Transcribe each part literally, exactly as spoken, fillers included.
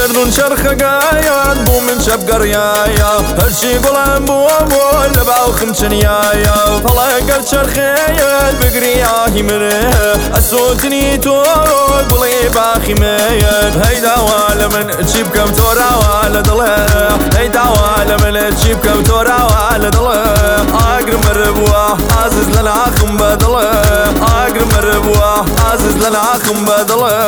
مردون شرخ قايد بو من شب قريايا هرشي قلم بو بو لبعو خمشنيايا فلاقر شرخيد بقرياهي مره السوتني تورو بلي باخي ميد هيدا والا من تشيب كم تورا والا دله هيدا والا من تشيب كم تورا والا دله اقرب مربوه عزيز لنا خم بدله اقرب مربوه عزيز لنا خم بدله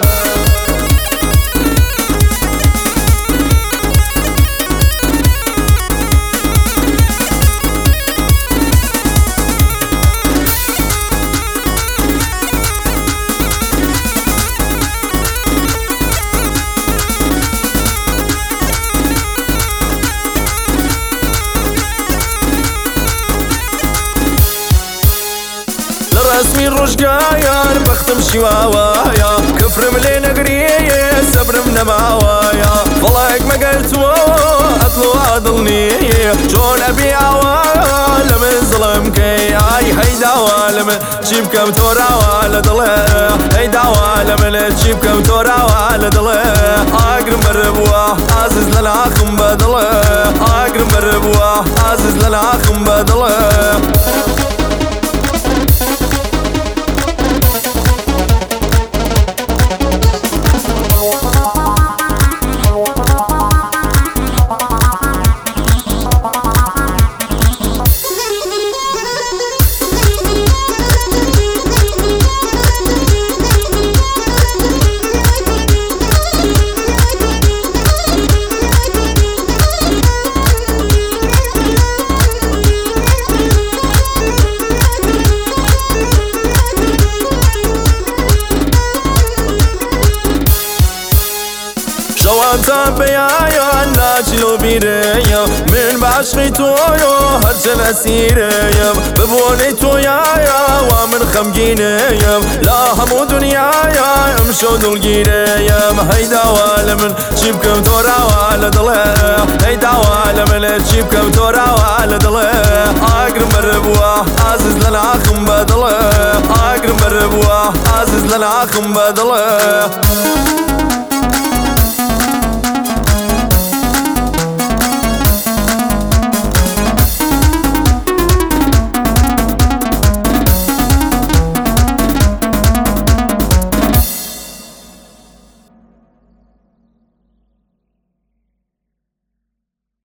رسمي رشقايا بختم شواوايا كفر ملي نقريه صبر من ماوايا فلاك ما قلت اطلو اضلني جون ابي عوايا لمن ظلم كي اي هيدا والم جيب كم تورا ولا ضله هيدا والم جيب كم تورا ولا ضله اقرب مربوه عزيز لنا خم بدله اقرب مربوه عزيز لنا خم بدله شوانتا بيايا ناجلو بيريا من بعشقي تويو هرجل اسيريا ببوني تويايا ومن خمجينيا لا همو دنيايا امشو دلقينيا هيدا والا من جيبكم تورا والا دله هيدا والا من جيبكم تورا والا دله اقرب مربوه عزيز لنا خم بدله اقرب مربوه عزيز لنا خم بدله